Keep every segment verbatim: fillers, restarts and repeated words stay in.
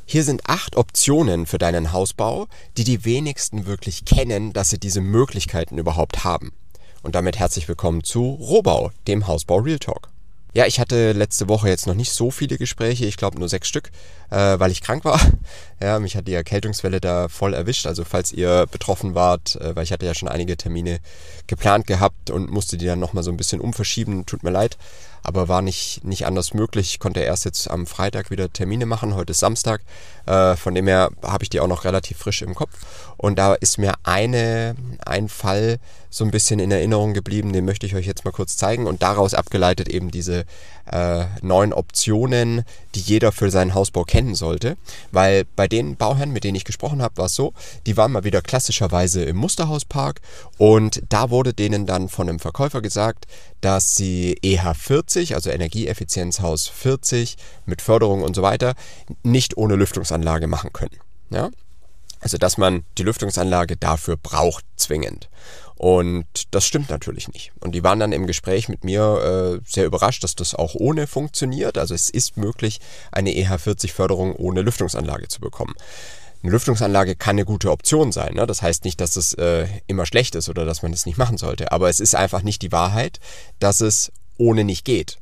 Hier sind acht Optionen für deinen Hausbau, die die wenigsten wirklich kennen, dass sie diese Möglichkeiten überhaupt haben. Und damit herzlich willkommen zu Rohbau, dem Hausbau Real Talk. Ja, ich hatte letzte Woche jetzt noch nicht so viele Gespräche, ich glaube nur sechs Stück, äh, weil ich krank war. Ja, mich hat die Erkältungswelle da voll erwischt, also falls ihr betroffen wart, äh, weil ich hatte ja schon einige Termine geplant gehabt und musste die dann nochmal so ein bisschen umverschieben, tut mir leid, aber war nicht, nicht anders möglich. Ich konnte erst jetzt am Freitag wieder Termine machen, heute ist Samstag, äh, von dem her habe ich die auch noch relativ frisch im Kopf und da ist mir eine, ein Fall so ein bisschen in Erinnerung geblieben, den möchte ich euch jetzt mal kurz zeigen und daraus abgeleitet eben diese äh, neun Optionen, die jeder für seinen Hausbau kennen sollte, weil bei den Bauherren, mit denen ich gesprochen habe, war es so, die waren mal wieder klassischerweise im Musterhauspark und da wurde denen dann von einem Verkäufer gesagt, dass sie E H vierzig, also Energieeffizienzhaus vierzig mit Förderung und so weiter, nicht ohne Lüftungsanlage machen können. Ja? Also dass man die Lüftungsanlage dafür braucht, zwingend. Und das stimmt natürlich nicht. Und die waren dann im Gespräch mit mir äh, sehr überrascht, dass das auch ohne funktioniert. Also es ist möglich, eine E H vierzig Förderung ohne Lüftungsanlage zu bekommen. Eine Lüftungsanlage kann eine gute Option sein. Ne? Das heißt nicht, dass es äh, immer schlecht ist oder dass man es nicht machen sollte. Aber es ist einfach nicht die Wahrheit, dass es ohne nicht geht.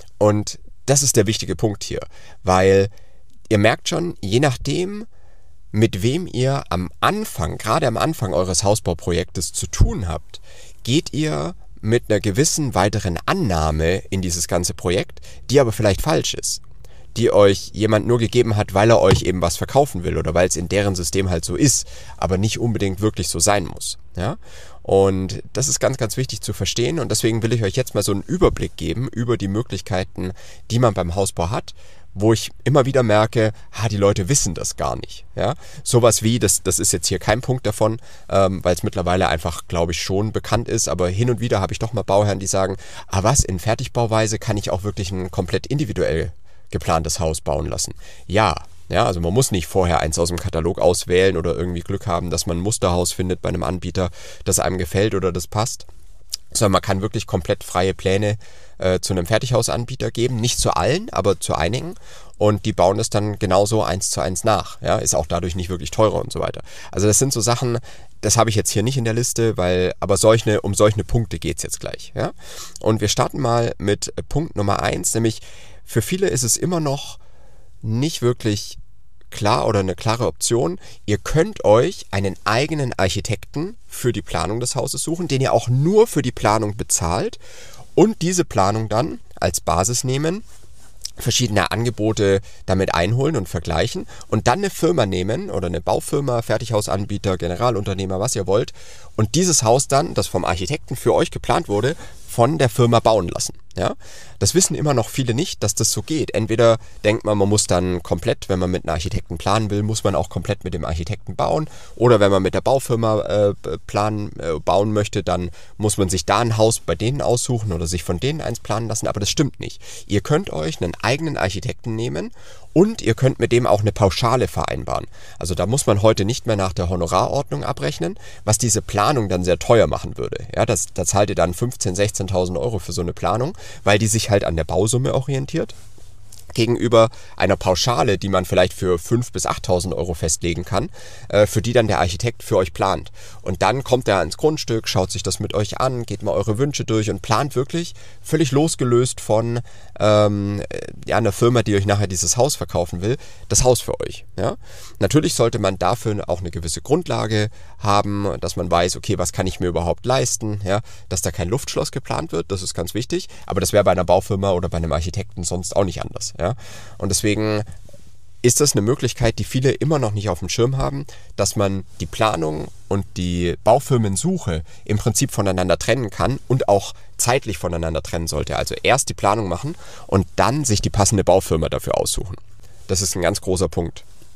Und das ist der wichtige Punkt hier. Weil ihr merkt schon, je nachdem, mit wem ihr am Anfang, gerade am Anfang eures Hausbauprojektes zu tun habt, geht ihr mit einer gewissen weiteren Annahme in dieses ganze Projekt, die aber vielleicht falsch ist, die euch jemand nur gegeben hat, weil er euch eben was verkaufen will oder weil es in deren System halt so ist, aber nicht unbedingt wirklich so sein muss. Ja? Und das ist ganz, ganz wichtig zu verstehen und deswegen will ich euch jetzt mal so einen Überblick geben über die Möglichkeiten, die man beim Hausbau hat, wo ich immer wieder merke, ah, die Leute wissen das gar nicht. Ja? Sowas wie, das, das ist jetzt hier kein Punkt davon, ähm, weil es mittlerweile einfach, glaube ich, schon bekannt ist, aber hin und wieder habe ich doch mal Bauherren, die sagen, ah was, in Fertigbauweise kann ich auch wirklich ein komplett individuell geplantes Haus bauen lassen. Ja, ja, also man muss nicht vorher eins aus dem Katalog auswählen oder irgendwie Glück haben, dass man ein Musterhaus findet bei einem Anbieter, das einem gefällt oder das passt, sondern man kann wirklich komplett freie Pläne äh, zu einem Fertighausanbieter geben, nicht zu allen, aber zu einigen und die bauen es dann genauso eins zu eins nach, ja, ist auch dadurch nicht wirklich teurer und so weiter. Also das sind so Sachen, das habe ich jetzt hier nicht in der Liste, weil, aber solche, um solche Punkte geht es jetzt gleich, ja. Und wir starten mal mit Punkt Nummer eins, nämlich für viele ist es immer noch nicht wirklich klar oder eine klare Option. Ihr könnt euch einen eigenen Architekten für die Planung des Hauses suchen, den ihr auch nur für die Planung bezahlt und diese Planung dann als Basis nehmen, verschiedene Angebote damit einholen und vergleichen und dann eine Firma nehmen oder eine Baufirma, Fertighausanbieter, Generalunternehmer, was ihr wollt und dieses Haus dann, das vom Architekten für euch geplant wurde, von der Firma bauen lassen. Ja? Das wissen immer noch viele nicht, dass das so geht. Entweder denkt man, man muss dann komplett, wenn man mit einem Architekten planen will, muss man auch komplett mit dem Architekten bauen. Oder wenn man mit der Baufirma äh, planen, äh, bauen möchte, dann muss man sich da ein Haus bei denen aussuchen oder sich von denen eins planen lassen. Aber das stimmt nicht. Ihr könnt euch einen eigenen Architekten nehmen und ihr könnt mit dem auch eine Pauschale vereinbaren. Also da muss man heute nicht mehr nach der Honorarordnung abrechnen, was diese Planung dann sehr teuer machen würde. Ja, das, da zahlt ihr dann fünfzehntausend, sechzehntausend Euro für so eine Planung, weil die sich halt an der Bausumme orientiert, gegenüber einer Pauschale, die man vielleicht für fünftausend bis achttausend Euro festlegen kann, äh, für die dann der Architekt für euch plant. Und dann kommt er ans Grundstück, schaut sich das mit euch an, geht mal eure Wünsche durch und plant wirklich völlig losgelöst von ähm, ja, einer Firma, die euch nachher dieses Haus verkaufen will, das Haus für euch. Ja? Natürlich sollte man dafür auch eine gewisse Grundlage haben, dass man weiß, okay, was kann ich mir überhaupt leisten, ja? Dass da kein Luftschloss geplant wird, das ist ganz wichtig, aber das wäre bei einer Baufirma oder bei einem Architekten sonst auch nicht anders. Ja? Und deswegen ist das eine Möglichkeit, die viele immer noch nicht auf dem Schirm haben, dass man die Planung und die Baufirmensuche im Prinzip voneinander trennen kann und auch zeitlich voneinander trennen sollte. Also erst die Planung machen und dann sich die passende Baufirma dafür aussuchen. Das ist ein ganz großer Punkt.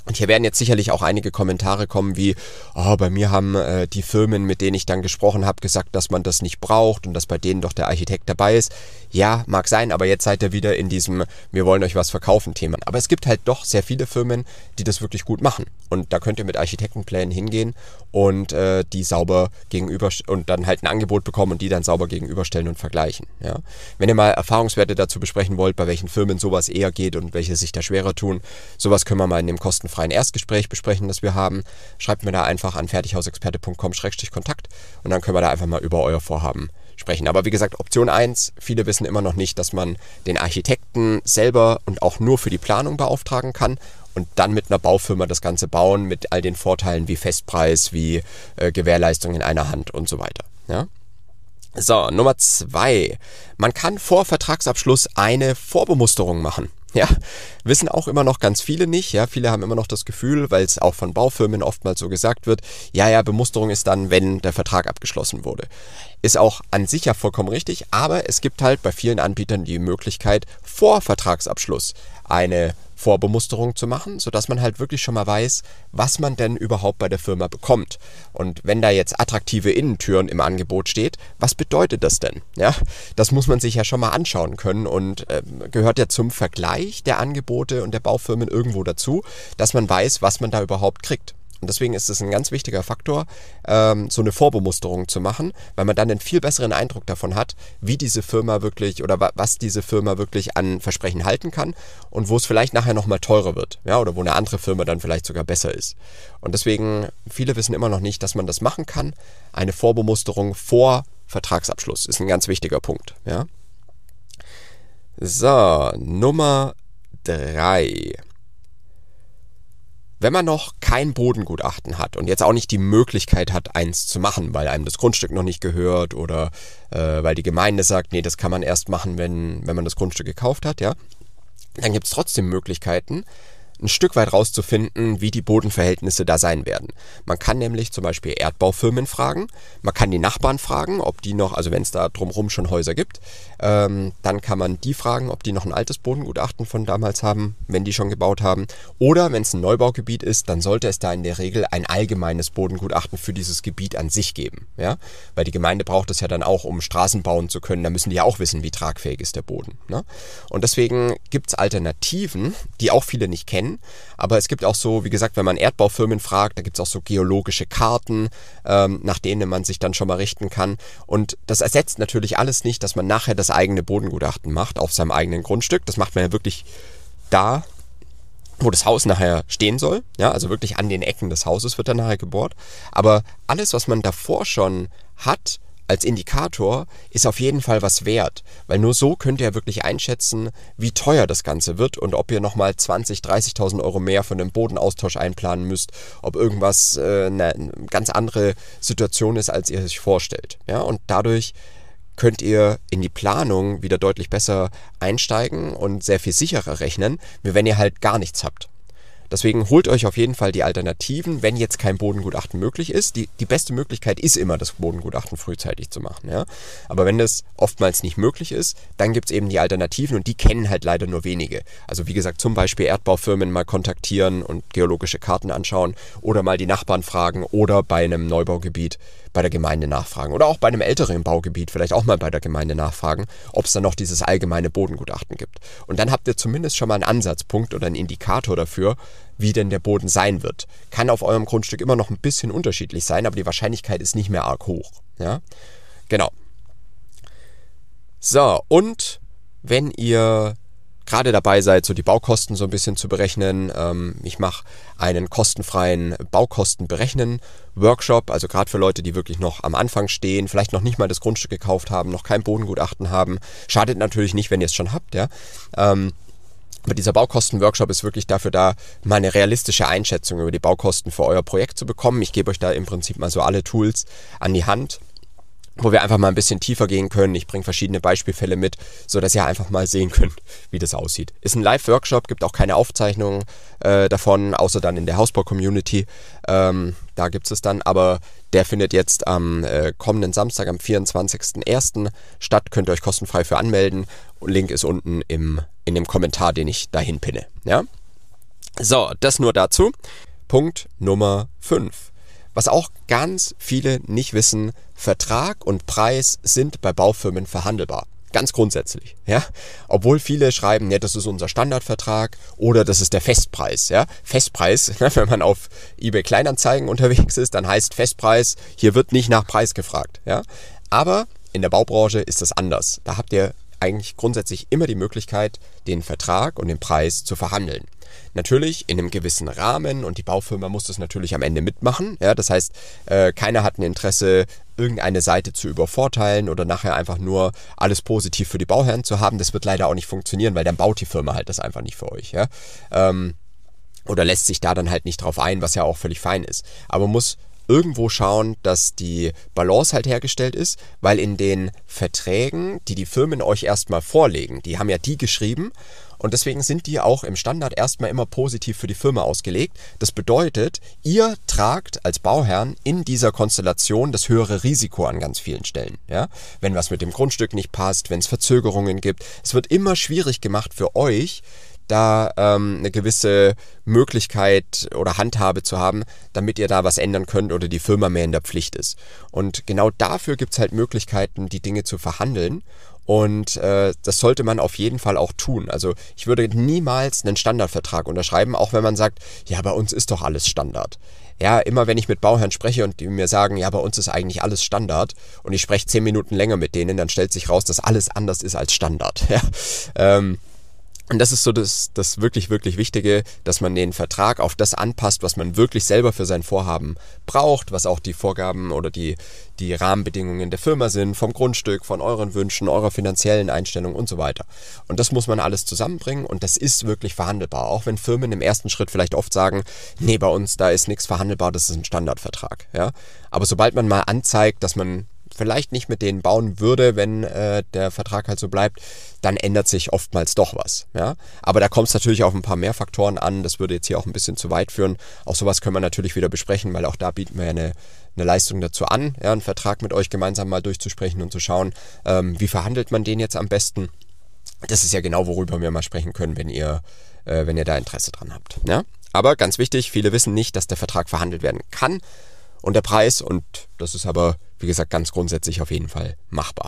Und hier werden jetzt sicherlich auch einige Kommentare kommen wie, oh, bei mir haben äh, die Firmen, mit denen ich dann gesprochen habe, gesagt, dass man das nicht braucht und dass bei denen doch der Architekt dabei ist. Ja, mag sein, aber jetzt seid ihr wieder in diesem wir wollen euch was verkaufen Thema. Aber es gibt halt doch sehr viele Firmen, die das wirklich gut machen. Und da könnt ihr mit Architektenplänen hingehen und äh, die sauber gegenüber und dann halt ein Angebot bekommen und die dann sauber gegenüberstellen und vergleichen. Ja? Wenn ihr mal Erfahrungswerte dazu besprechen wollt, bei welchen Firmen sowas eher geht und welche sich da schwerer tun, sowas können wir mal in dem kostenfreien Erstgespräch besprechen, das wir haben. Schreibt mir da einfach an fertighausexperte punkt com Schrägstrich Kontakt und dann können wir da einfach mal über euer Vorhaben sprechen. Aber wie gesagt, Option eins, viele wissen immer noch nicht, dass man den Architekten selber und auch nur für die Planung beauftragen kann und dann mit einer Baufirma das Ganze bauen mit all den Vorteilen wie Festpreis, wie äh, Gewährleistung in einer Hand und so weiter. Ja? So, Nummer zwei. Man kann vor Vertragsabschluss eine Vorbemusterung machen. Ja, wissen auch immer noch ganz viele nicht. Ja, viele haben immer noch das Gefühl, weil es auch von Baufirmen oftmals so gesagt wird, ja, ja, Bemusterung ist dann, wenn der Vertrag abgeschlossen wurde. Ist auch an sich ja vollkommen richtig, aber es gibt halt bei vielen Anbietern die Möglichkeit, vor Vertragsabschluss eine Vorbemusterung zu machen, sodass man halt wirklich schon mal weiß, was man denn überhaupt bei der Firma bekommt. Und wenn da jetzt attraktive Innentüren im Angebot steht, was bedeutet das denn? Ja, das muss man sich ja schon mal anschauen können und äh, gehört ja zum Vergleich der Angebote und der Baufirmen irgendwo dazu, dass man weiß, was man da überhaupt kriegt. Und deswegen ist es ein ganz wichtiger Faktor, ähm, so eine Vorbemusterung zu machen, weil man dann einen viel besseren Eindruck davon hat, wie diese Firma wirklich oder wa- was diese Firma wirklich an Versprechen halten kann und wo es vielleicht nachher nochmal teurer wird, ja, oder wo eine andere Firma dann vielleicht sogar besser ist. Und deswegen, viele wissen immer noch nicht, dass man das machen kann. Eine Vorbemusterung vor Vertragsabschluss ist ein ganz wichtiger Punkt, ja. So, Nummer drei. Wenn man noch kein Bodengutachten hat und jetzt auch nicht die Möglichkeit hat, eins zu machen, weil einem das Grundstück noch nicht gehört oder äh, weil die Gemeinde sagt, nee, das kann man erst machen, wenn, wenn man das Grundstück gekauft hat, ja, dann gibt es trotzdem Möglichkeiten, ein Stück weit rauszufinden, wie die Bodenverhältnisse da sein werden. Man kann nämlich zum Beispiel Erdbaufirmen fragen, man kann die Nachbarn fragen, ob die noch, also wenn es da drumherum schon Häuser gibt, ähm, dann kann man die fragen, ob die noch ein altes Bodengutachten von damals haben, wenn die schon gebaut haben. Oder wenn es ein Neubaugebiet ist, dann sollte es da in der Regel ein allgemeines Bodengutachten für dieses Gebiet an sich geben. Ja? Weil die Gemeinde braucht es ja dann auch, um Straßen bauen zu können, da müssen die ja auch wissen, wie tragfähig ist der Boden. Ne? Und deswegen gibt es Alternativen, die auch viele nicht kennen. Aber es gibt auch so, wie gesagt, wenn man Erdbaufirmen fragt, da gibt es auch so geologische Karten, ähm, nach denen man sich dann schon mal richten kann. Und das ersetzt natürlich alles nicht, dass man nachher das eigene Bodengutachten macht auf seinem eigenen Grundstück. Das macht man ja wirklich da, wo das Haus nachher stehen soll. Ja, also wirklich an den Ecken des Hauses wird dann nachher gebohrt. Aber alles, was man davor schon hat, als Indikator ist auf jeden Fall was wert, weil nur so könnt ihr wirklich einschätzen, wie teuer das Ganze wird und ob ihr nochmal zwanzigtausend, dreißigtausend Euro mehr für einen Bodenaustausch einplanen müsst, ob irgendwas äh, eine ganz andere Situation ist, als ihr euch vorstellt. Ja, und dadurch könnt ihr in die Planung wieder deutlich besser einsteigen und sehr viel sicherer rechnen, wie wenn ihr halt gar nichts habt. Deswegen holt euch auf jeden Fall die Alternativen, wenn jetzt kein Bodengutachten möglich ist. Die, die beste Möglichkeit ist immer, das Bodengutachten frühzeitig zu machen. Ja? Aber wenn das oftmals nicht möglich ist, dann gibt es eben die Alternativen und die kennen halt leider nur wenige. Also wie gesagt, zum Beispiel Erdbaufirmen mal kontaktieren und geologische Karten anschauen oder mal die Nachbarn fragen oder bei einem Neubaugebiet bei der Gemeinde nachfragen oder auch bei einem älteren Baugebiet vielleicht auch mal bei der Gemeinde nachfragen, ob es da noch dieses allgemeine Bodengutachten gibt. Und dann habt ihr zumindest schon mal einen Ansatzpunkt oder einen Indikator dafür, wie denn der Boden sein wird. Kann auf eurem Grundstück immer noch ein bisschen unterschiedlich sein, aber die Wahrscheinlichkeit ist nicht mehr arg hoch. Ja? Genau. So, und wenn ihr gerade dabei seid, so die Baukosten so ein bisschen zu berechnen. Ähm, ich mache einen kostenfreien Baukostenberechnen-Workshop, also gerade für Leute, die wirklich noch am Anfang stehen, vielleicht noch nicht mal das Grundstück gekauft haben, noch kein Bodengutachten haben. Schadet natürlich nicht, wenn ihr es schon habt, ja. Ähm, aber dieser Baukosten-Workshop ist wirklich dafür da, mal eine realistische Einschätzung über die Baukosten für euer Projekt zu bekommen. Ich gebe euch da im Prinzip mal so alle Tools an die Hand, wo wir einfach mal ein bisschen tiefer gehen können. Ich bringe verschiedene Beispielfälle mit, sodass ihr einfach mal sehen könnt, wie das aussieht. Ist ein Live-Workshop, gibt auch keine Aufzeichnung äh, davon, außer dann in der Hausbau-Community. Ähm, da gibt es dann, aber der findet jetzt am äh, kommenden Samstag, am vierundzwanzigsten ersten statt. Könnt ihr euch kostenfrei für anmelden. Link ist unten im, in dem Kommentar, den ich dahin pinne. Ja? So, das nur dazu. Punkt Nummer fünf. Was auch ganz viele nicht wissen, Vertrag und Preis sind bei Baufirmen verhandelbar. Ganz grundsätzlich, ja. Obwohl viele schreiben, ja, das ist unser Standardvertrag oder das ist der Festpreis, ja. Festpreis, wenn man auf eBay Kleinanzeigen unterwegs ist, dann heißt Festpreis, hier wird nicht nach Preis gefragt, ja. Aber in der Baubranche ist das anders. Da habt ihr eigentlich grundsätzlich immer die Möglichkeit, den Vertrag und den Preis zu verhandeln. Natürlich in einem gewissen Rahmen und die Baufirma muss das natürlich am Ende mitmachen. Ja, das heißt, äh, keiner hat ein Interesse, irgendeine Seite zu übervorteilen oder nachher einfach nur alles positiv für die Bauherren zu haben. Das wird leider auch nicht funktionieren, weil dann baut die Firma halt das einfach nicht für euch. Ja? Ähm, oder lässt sich da dann halt nicht drauf ein, was ja auch völlig fein ist. Aber man muss irgendwo schauen, dass die Balance halt hergestellt ist, weil in den Verträgen, die die Firmen euch erstmal vorlegen, die haben ja die geschrieben und deswegen sind die auch im Standard erstmal immer positiv für die Firma ausgelegt. Das bedeutet, ihr tragt als Bauherrn in dieser Konstellation das höhere Risiko an ganz vielen Stellen. Ja? Wenn was mit dem Grundstück nicht passt, wenn es Verzögerungen gibt, es wird immer schwierig gemacht für euch, da ähm, eine gewisse Möglichkeit oder Handhabe zu haben, damit ihr da was ändern könnt oder die Firma mehr in der Pflicht ist. Und genau dafür gibt es halt Möglichkeiten, die Dinge zu verhandeln. Und äh, das sollte man auf jeden Fall auch tun. Also ich würde niemals einen Standardvertrag unterschreiben, auch wenn man sagt, ja, bei uns ist doch alles Standard. Ja, immer wenn ich mit Bauherren spreche und die mir sagen, ja, bei uns ist eigentlich alles Standard und ich spreche zehn Minuten länger mit denen, dann stellt sich raus, dass alles anders ist als Standard. Ja, ähm, Und das ist so das, das wirklich, wirklich Wichtige, dass man den Vertrag auf das anpasst, was man wirklich selber für sein Vorhaben braucht, was auch die Vorgaben oder die, die Rahmenbedingungen der Firma sind, vom Grundstück, von euren Wünschen, eurer finanziellen Einstellung und so weiter. Und das muss man alles zusammenbringen und das ist wirklich verhandelbar. Auch wenn Firmen im ersten Schritt vielleicht oft sagen, nee, bei uns, da ist nichts verhandelbar, das ist ein Standardvertrag. Ja? Aber sobald man mal anzeigt, dass man vielleicht nicht mit denen bauen würde, wenn äh, der Vertrag halt so bleibt, dann ändert sich oftmals doch was. Ja? Aber da kommt es natürlich auf ein paar mehr Faktoren an, das würde jetzt hier auch ein bisschen zu weit führen. Auch sowas können wir natürlich wieder besprechen, weil auch da bieten wir ja eine, eine Leistung dazu an, ja, einen Vertrag mit euch gemeinsam mal durchzusprechen und zu schauen, ähm, wie verhandelt man den jetzt am besten. Das ist ja genau, worüber wir mal sprechen können, wenn ihr, äh, wenn ihr da Interesse dran habt. Ja? Aber ganz wichtig, viele wissen nicht, dass der Vertrag verhandelt werden kann. Und der Preis, und das ist aber, wie gesagt, ganz grundsätzlich auf jeden Fall machbar.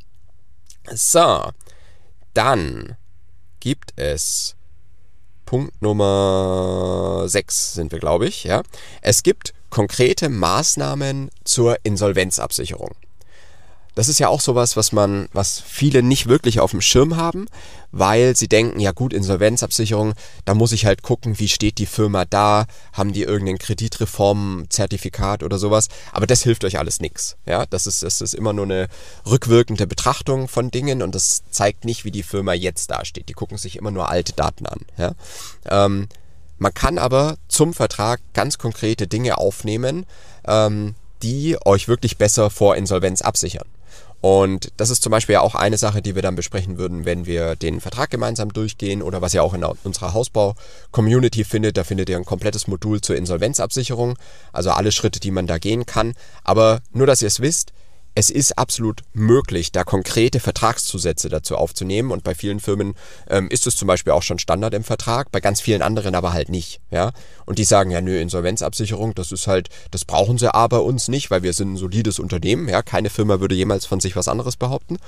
So, dann gibt es Punkt Nummer sechs sind wir, glaube ich. Ja. Es gibt konkrete Maßnahmen zur Insolvenzabsicherung. Das ist ja auch sowas, was man, was viele nicht wirklich auf dem Schirm haben, weil sie denken, ja gut, Insolvenzabsicherung, da muss ich halt gucken, wie steht die Firma da, haben die irgendein Kreditreformzertifikat oder sowas, aber das hilft euch alles nichts. Ja, das ist, das ist immer nur eine rückwirkende Betrachtung von Dingen und das zeigt nicht, wie die Firma jetzt dasteht. Die gucken sich immer nur alte Daten an. Ja. Ähm, man kann aber zum Vertrag ganz konkrete Dinge aufnehmen, ähm, die euch wirklich besser vor Insolvenz absichern. Und das ist zum Beispiel ja auch eine Sache, die wir dann besprechen würden, wenn wir den Vertrag gemeinsam durchgehen oder was ihr auch in unserer Hausbau-Community findet. Da findet ihr ein komplettes Modul zur Insolvenzabsicherung, also alle Schritte, die man da gehen kann. Aber nur, dass ihr es wisst, es ist absolut möglich, da konkrete Vertragszusätze dazu aufzunehmen und bei vielen Firmen ähm, ist es zum Beispiel auch schon Standard im Vertrag, bei ganz vielen anderen aber halt nicht. Ja? Und die sagen, ja nö, Insolvenzabsicherung, das ist halt, das brauchen sie aber uns nicht, weil wir sind ein solides Unternehmen. Ja? Keine Firma würde jemals von sich was anderes behaupten.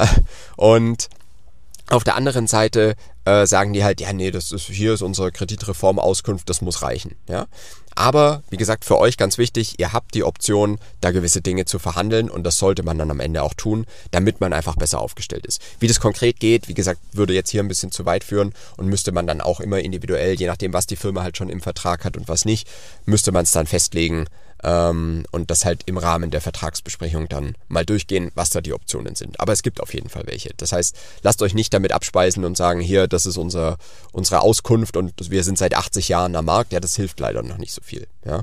Und auf der anderen Seite äh, sagen die halt, ja nee, das ist, hier ist unsere Kreditreformauskunft, das muss reichen. Ja? Aber, wie gesagt, für euch ganz wichtig, ihr habt die Option, da gewisse Dinge zu verhandeln und das sollte man dann am Ende auch tun, damit man einfach besser aufgestellt ist. Wie das konkret geht, wie gesagt, würde jetzt hier ein bisschen zu weit führen und müsste man dann auch immer individuell, je nachdem, was die Firma halt schon im Vertrag hat und was nicht, müsste man es dann festlegen, Ähm, und das halt im Rahmen der Vertragsbesprechung dann mal durchgehen, was da die Optionen sind. Aber es gibt auf jeden Fall welche. Das heißt, lasst euch nicht damit abspeisen und sagen, hier, das ist unser, unsere Auskunft und wir sind seit achtzig Jahren am Markt. Ja, das hilft leider noch nicht so viel. Ja.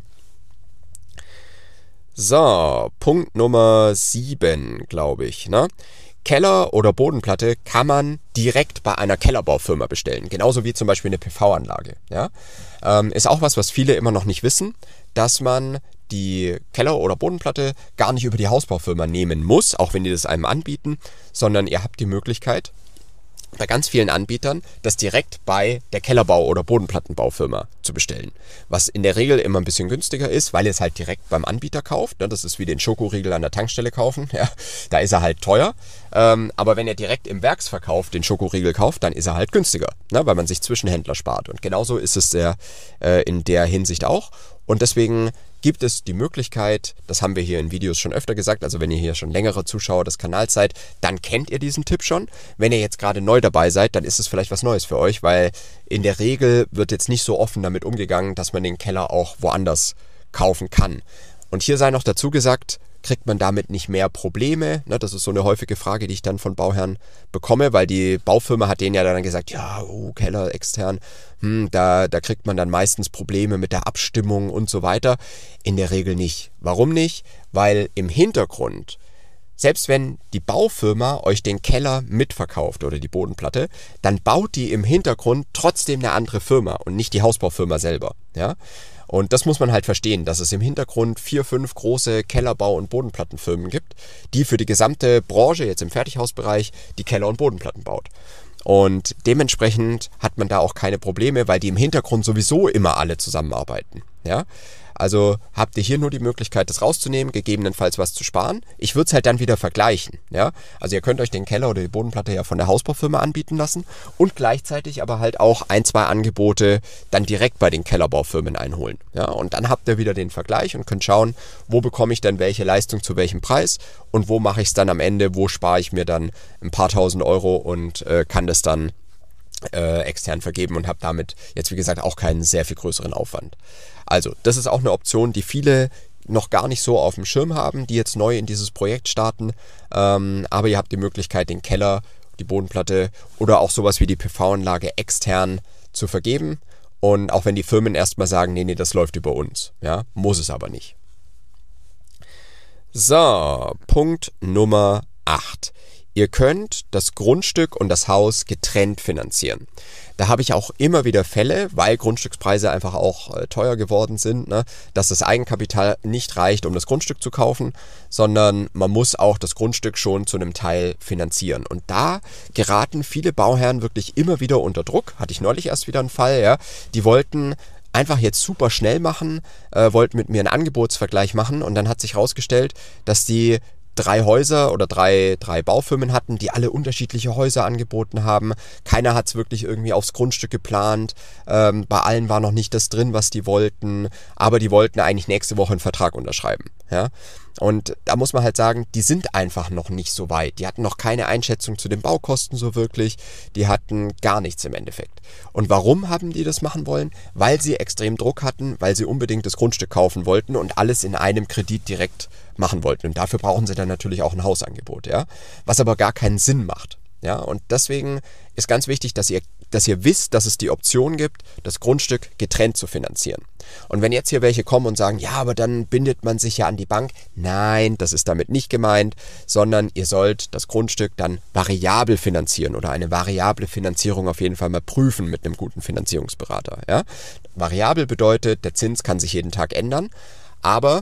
So, Punkt Nummer sieben, glaube ich. Ne? Keller oder Bodenplatte kann man direkt bei einer Kellerbaufirma bestellen. Genauso wie zum Beispiel eine P V-Anlage. Ja? Ähm, ist auch was, was viele immer noch nicht wissen, dass man die Keller- oder Bodenplatte gar nicht über die Hausbaufirma nehmen muss, auch wenn die das einem anbieten, sondern ihr habt die Möglichkeit, bei ganz vielen Anbietern, das direkt bei der Kellerbau- oder Bodenplattenbaufirma zu bestellen. Was in der Regel immer ein bisschen günstiger ist, weil ihr es halt direkt beim Anbieter kauft. Das ist wie den Schokoriegel an der Tankstelle kaufen. Ja, da ist er halt teuer. Aber wenn ihr direkt im Werksverkauf den Schokoriegel kauft, dann ist er halt günstiger, weil man sich Zwischenhändler spart. Und genauso ist es der, in der Hinsicht auch. Und deswegen gibt es die Möglichkeit, das haben wir hier in Videos schon öfter gesagt, also wenn ihr hier schon längere Zuschauer des Kanals seid, dann kennt ihr diesen Tipp schon. Wenn ihr jetzt gerade neu dabei seid, dann ist es vielleicht was Neues für euch, weil in der Regel wird jetzt nicht so offen damit umgegangen, dass man den Keller auch woanders kaufen kann. Und hier sei noch dazu gesagt, kriegt man damit nicht mehr Probleme? Das ist so eine häufige Frage, die ich dann von Bauherren bekomme, weil die Baufirma hat denen ja dann gesagt, ja, oh, Keller extern, hm, da, da kriegt man dann meistens Probleme mit der Abstimmung und so weiter. In der Regel nicht. Warum nicht? Weil im Hintergrund, selbst wenn die Baufirma euch den Keller mitverkauft oder die Bodenplatte, dann baut die im Hintergrund trotzdem eine andere Firma und nicht die Hausbaufirma selber. Ja? Und das muss man halt verstehen, dass es im Hintergrund vier, fünf große Kellerbau- und Bodenplattenfirmen gibt, die für die gesamte Branche, jetzt im Fertighausbereich, die Keller- und Bodenplatten baut. Und dementsprechend hat man da auch keine Probleme, weil die im Hintergrund sowieso immer alle zusammenarbeiten. Ja? Also habt ihr hier nur die Möglichkeit, das rauszunehmen, gegebenenfalls was zu sparen. Ich würde es halt dann wieder vergleichen. Ja? Also ihr könnt euch den Keller oder die Bodenplatte ja von der Hausbaufirma anbieten lassen und gleichzeitig aber halt auch ein, zwei Angebote dann direkt bei den Kellerbaufirmen einholen. Ja? Und dann habt ihr wieder den Vergleich und könnt schauen, wo bekomme ich dann welche Leistung zu welchem Preis und wo mache ich es dann am Ende, wo spare ich mir dann ein paar tausend Euro und äh, kann das dann Äh, extern vergeben und habe damit jetzt wie gesagt auch keinen sehr viel größeren Aufwand. Also das ist auch eine Option, die viele noch gar nicht so auf dem Schirm haben, die jetzt neu in dieses Projekt starten, ähm, aber ihr habt die Möglichkeit, den Keller, die Bodenplatte oder auch sowas wie die P V-Anlage extern zu vergeben und auch wenn die Firmen erstmal sagen, nee, nee, das läuft über uns, ja, muss es aber nicht. So, Punkt Nummer acht. Ihr könnt das Grundstück und das Haus getrennt finanzieren. Da habe ich auch immer wieder Fälle, weil Grundstückspreise einfach auch äh, teuer geworden sind, ne, dass das Eigenkapital nicht reicht, um das Grundstück zu kaufen, sondern man muss auch das Grundstück schon zu einem Teil finanzieren. Und da geraten viele Bauherren wirklich immer wieder unter Druck. Hatte ich neulich erst wieder einen Fall, ja. Die wollten einfach jetzt super schnell machen, äh, wollten mit mir einen Angebotsvergleich machen und dann hat sich herausgestellt, dass die drei Häuser oder drei, drei Baufirmen hatten, die alle unterschiedliche Häuser angeboten haben. Keiner hat es wirklich irgendwie aufs Grundstück geplant. Ähm, bei allen war noch nicht das drin, was die wollten. Aber die wollten eigentlich nächste Woche einen Vertrag unterschreiben. Ja? Und da muss man halt sagen, die sind einfach noch nicht so weit. Die hatten noch keine Einschätzung zu den Baukosten so wirklich. Die hatten gar nichts im Endeffekt. Und warum haben die das machen wollen? Weil sie extrem Druck hatten, weil sie unbedingt das Grundstück kaufen wollten und alles in einem Kredit direkt machen wollten. Und dafür brauchen sie dann natürlich auch ein Hausangebot, ja, was aber gar keinen Sinn macht. Ja, und deswegen ist ganz wichtig, dass ihr, dass ihr wisst, dass es die Option gibt, das Grundstück getrennt zu finanzieren. Und wenn jetzt hier welche kommen und sagen, ja, aber dann bindet man sich ja an die Bank. Nein, das ist damit nicht gemeint, sondern ihr sollt das Grundstück dann variabel finanzieren oder eine variable Finanzierung auf jeden Fall mal prüfen mit einem guten Finanzierungsberater. Ja? Variabel bedeutet, der Zins kann sich jeden Tag ändern, aber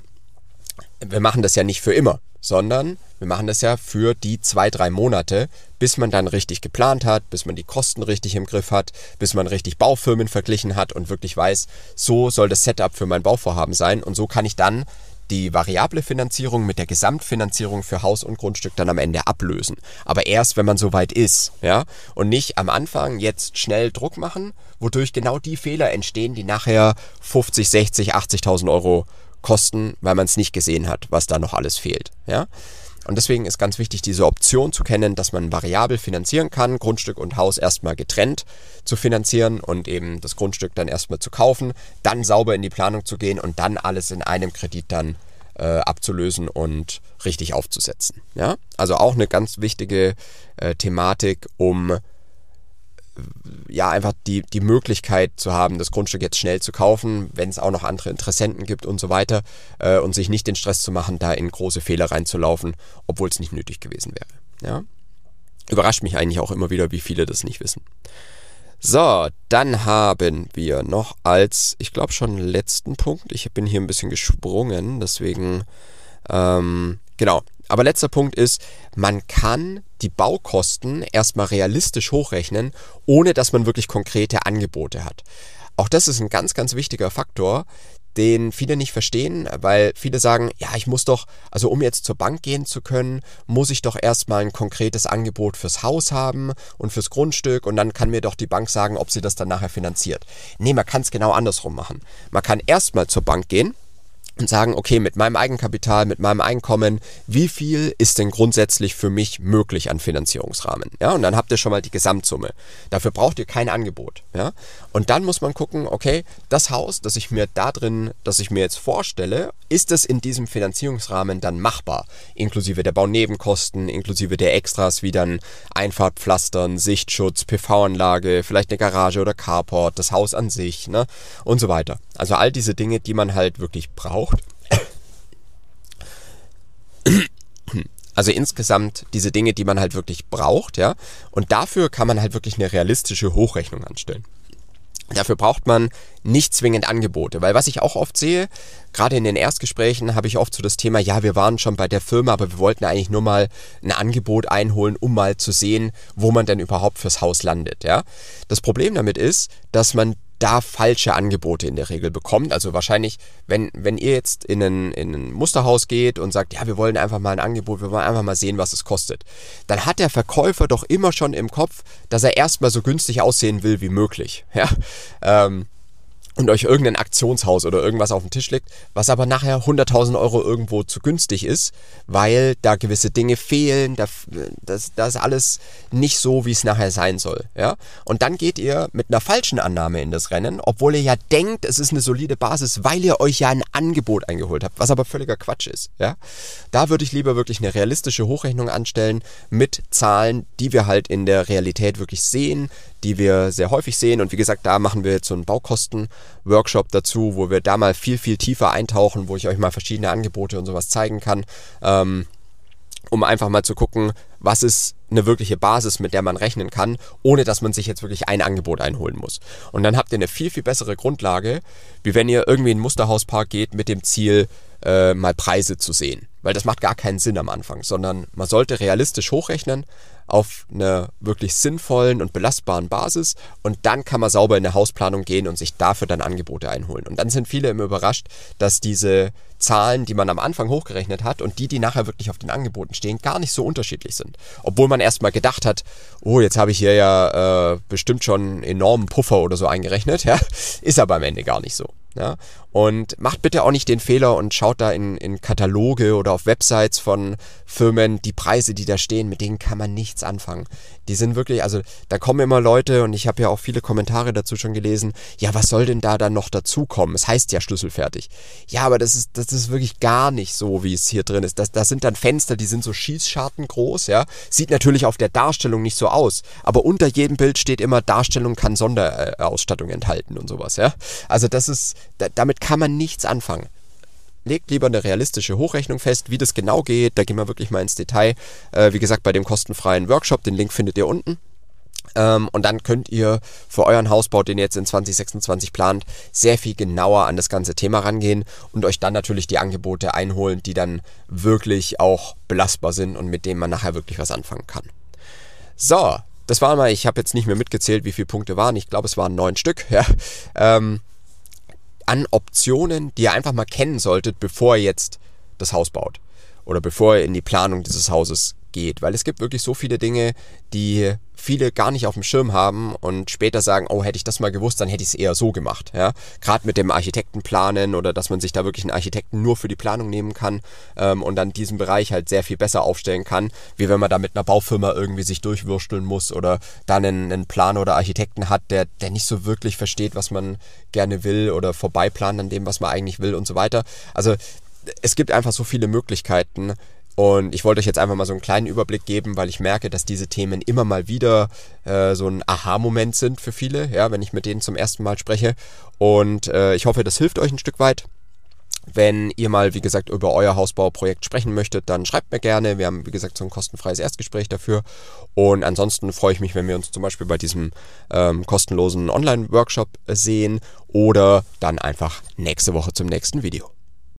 wir machen das ja nicht für immer, sondern wir machen das ja für die zwei, drei Monate, bis man dann richtig geplant hat, bis man die Kosten richtig im Griff hat, bis man richtig Baufirmen verglichen hat und wirklich weiß, so soll das Setup für mein Bauvorhaben sein und so kann ich dann die variable Finanzierung mit der Gesamtfinanzierung für Haus und Grundstück dann am Ende ablösen. Aber erst, wenn man soweit ist, ja, und nicht am Anfang jetzt schnell Druck machen, wodurch genau die Fehler entstehen, die nachher fünfzig, sechzig, achtzigtausend Euro kosten, weil man es nicht gesehen hat, was da noch alles fehlt. Ja? Und deswegen ist ganz wichtig, diese Option zu kennen, dass man variabel finanzieren kann, Grundstück und Haus erstmal getrennt zu finanzieren und eben das Grundstück dann erstmal zu kaufen, dann sauber in die Planung zu gehen und dann alles in einem Kredit dann äh, abzulösen und richtig aufzusetzen. Ja? Also auch eine ganz wichtige äh, Thematik, um ja, einfach die, die Möglichkeit zu haben, das Grundstück jetzt schnell zu kaufen, wenn es auch noch andere Interessenten gibt und so weiter äh, und sich nicht den Stress zu machen, da in große Fehler reinzulaufen, obwohl es nicht nötig gewesen wäre. Ja? Überrascht mich eigentlich auch immer wieder, wie viele das nicht wissen. So, dann haben wir noch als, ich glaube schon letzten Punkt, ich bin hier ein bisschen gesprungen, deswegen, ähm, genau, Aber letzter Punkt ist, man kann die Baukosten erstmal realistisch hochrechnen, ohne dass man wirklich konkrete Angebote hat. Auch das ist ein ganz, ganz wichtiger Faktor, den viele nicht verstehen, weil viele sagen, ja, ich muss doch, also um jetzt zur Bank gehen zu können, muss ich doch erstmal ein konkretes Angebot fürs Haus haben und fürs Grundstück und dann kann mir doch die Bank sagen, ob sie das dann nachher finanziert. Nee, man kann es genau andersrum machen. Man kann erstmal zur Bank gehen und sagen, okay, mit meinem Eigenkapital, mit meinem Einkommen, wie viel ist denn grundsätzlich für mich möglich an Finanzierungsrahmen? Ja, und dann habt ihr schon mal die Gesamtsumme. Dafür braucht ihr kein Angebot. Ja, und dann muss man gucken, okay, das Haus, das ich mir da drin, das ich mir jetzt vorstelle, ist es in diesem Finanzierungsrahmen dann machbar? Inklusive der Baunebenkosten, inklusive der Extras wie dann Einfahrtpflastern, Sichtschutz, P V-Anlage, vielleicht eine Garage oder Carport, das Haus an sich, ne, und so weiter. Also all diese Dinge, die man halt wirklich braucht. Also insgesamt diese Dinge, die man halt wirklich braucht, ja. Und dafür kann man halt wirklich eine realistische Hochrechnung anstellen. Dafür braucht man nicht zwingend Angebote, weil was ich auch oft sehe, gerade in den Erstgesprächen habe ich oft so das Thema, ja, wir waren schon bei der Firma, aber wir wollten eigentlich nur mal ein Angebot einholen, um mal zu sehen, wo man denn überhaupt fürs Haus landet, ja. Das Problem damit ist, dass man da falsche Angebote in der Regel bekommt. Also wahrscheinlich, wenn, wenn ihr jetzt in ein, in ein Musterhaus geht und sagt, ja, wir wollen einfach mal ein Angebot, wir wollen einfach mal sehen, was es kostet, dann hat der Verkäufer doch immer schon im Kopf, dass er erstmal so günstig aussehen will wie möglich. Ja, ähm, und euch irgendein Aktionshaus oder irgendwas auf den Tisch legt, was aber nachher hunderttausend Euro irgendwo zu günstig ist, weil da gewisse Dinge fehlen, da, das, das ist alles nicht so, wie es nachher sein soll. Ja? Und dann geht ihr mit einer falschen Annahme in das Rennen, obwohl ihr ja denkt, es ist eine solide Basis, weil ihr euch ja ein Angebot eingeholt habt, was aber völliger Quatsch ist. Ja? Da würde ich lieber wirklich eine realistische Hochrechnung anstellen mit Zahlen, die wir halt in der Realität wirklich sehen, die wir sehr häufig sehen. Und wie gesagt, da machen wir jetzt so einen Baukosten-Workshop dazu, wo wir da mal viel, viel tiefer eintauchen, wo ich euch mal verschiedene Angebote und sowas zeigen kann, ähm, um einfach mal zu gucken, was ist eine wirkliche Basis, mit der man rechnen kann, ohne dass man sich jetzt wirklich ein Angebot einholen muss. Und dann habt ihr eine viel, viel bessere Grundlage, wie wenn ihr irgendwie in einen Musterhauspark geht mit dem Ziel, äh, mal Preise zu sehen. Weil das macht gar keinen Sinn am Anfang, sondern man sollte realistisch hochrechnen auf einer wirklich sinnvollen und belastbaren Basis und dann kann man sauber in eine Hausplanung gehen und sich dafür dann Angebote einholen. Und dann sind viele immer überrascht, dass diese Zahlen, die man am Anfang hochgerechnet hat und die, die nachher wirklich auf den Angeboten stehen, gar nicht so unterschiedlich sind. Obwohl man erstmal gedacht hat, oh, jetzt habe ich hier ja äh, bestimmt schon einen enormen Puffer oder so eingerechnet, ja, ist aber am Ende gar nicht so. Ja, und macht bitte auch nicht den Fehler und schaut da in, in Kataloge oder auf Websites von Firmen, die Preise, die da stehen, mit denen kann man nichts anfangen. Die sind wirklich, also da kommen immer Leute und ich habe ja auch viele Kommentare dazu schon gelesen, ja, was soll denn da dann noch dazukommen? Es heißt ja schlüsselfertig. Ja, aber das ist, das ist wirklich gar nicht so, wie es hier drin ist. Das, das sind dann Fenster, die sind so Schießscharten groß, ja. Sieht natürlich auf der Darstellung nicht so aus, aber unter jedem Bild steht immer, Darstellung kann Sonderausstattung enthalten und sowas, ja. Also das ist, da, damit kann man nichts anfangen. Legt lieber eine realistische Hochrechnung fest, wie das genau geht. Da gehen wir wirklich mal ins Detail. Äh, wie gesagt, bei dem kostenfreien Workshop, den Link findet ihr unten. Ähm, und dann könnt ihr für euren Hausbau, den ihr jetzt in zwanzig sechsundzwanzig plant, sehr viel genauer an das ganze Thema rangehen und euch dann natürlich die Angebote einholen, die dann wirklich auch belastbar sind und mit denen man nachher wirklich was anfangen kann. So, das war mal, ich habe jetzt nicht mehr mitgezählt, wie viele Punkte waren. Ich glaube, es waren neun Stück. Ja. Ähm, an Optionen, die ihr einfach mal kennen solltet, bevor ihr jetzt das Haus baut oder bevor ihr in die Planung dieses Hauses geht, weil es gibt wirklich so viele Dinge, die viele gar nicht auf dem Schirm haben und später sagen, oh, hätte ich das mal gewusst, dann hätte ich es eher so gemacht. Ja? Gerade mit dem Architektenplanen oder dass man sich da wirklich einen Architekten nur für die Planung nehmen kann ähm, und dann diesen Bereich halt sehr viel besser aufstellen kann, wie wenn man da mit einer Baufirma irgendwie sich durchwursteln muss oder dann einen, einen Planer oder Architekten hat, der, der nicht so wirklich versteht, was man gerne will oder vorbeiplant an dem, was man eigentlich will und so weiter. Also es gibt einfach so viele Möglichkeiten, und ich wollte euch jetzt einfach mal so einen kleinen Überblick geben, weil ich merke, dass diese Themen immer mal wieder äh, so ein Aha-Moment sind für viele, ja, wenn ich mit denen zum ersten Mal spreche. Und äh, ich hoffe, das hilft euch ein Stück weit. Wenn ihr mal, wie gesagt, über euer Hausbauprojekt sprechen möchtet, dann schreibt mir gerne. Wir haben, wie gesagt, so ein kostenfreies Erstgespräch dafür. Und ansonsten freue ich mich, wenn wir uns zum Beispiel bei diesem ähm, kostenlosen Online-Workshop sehen oder dann einfach nächste Woche zum nächsten Video.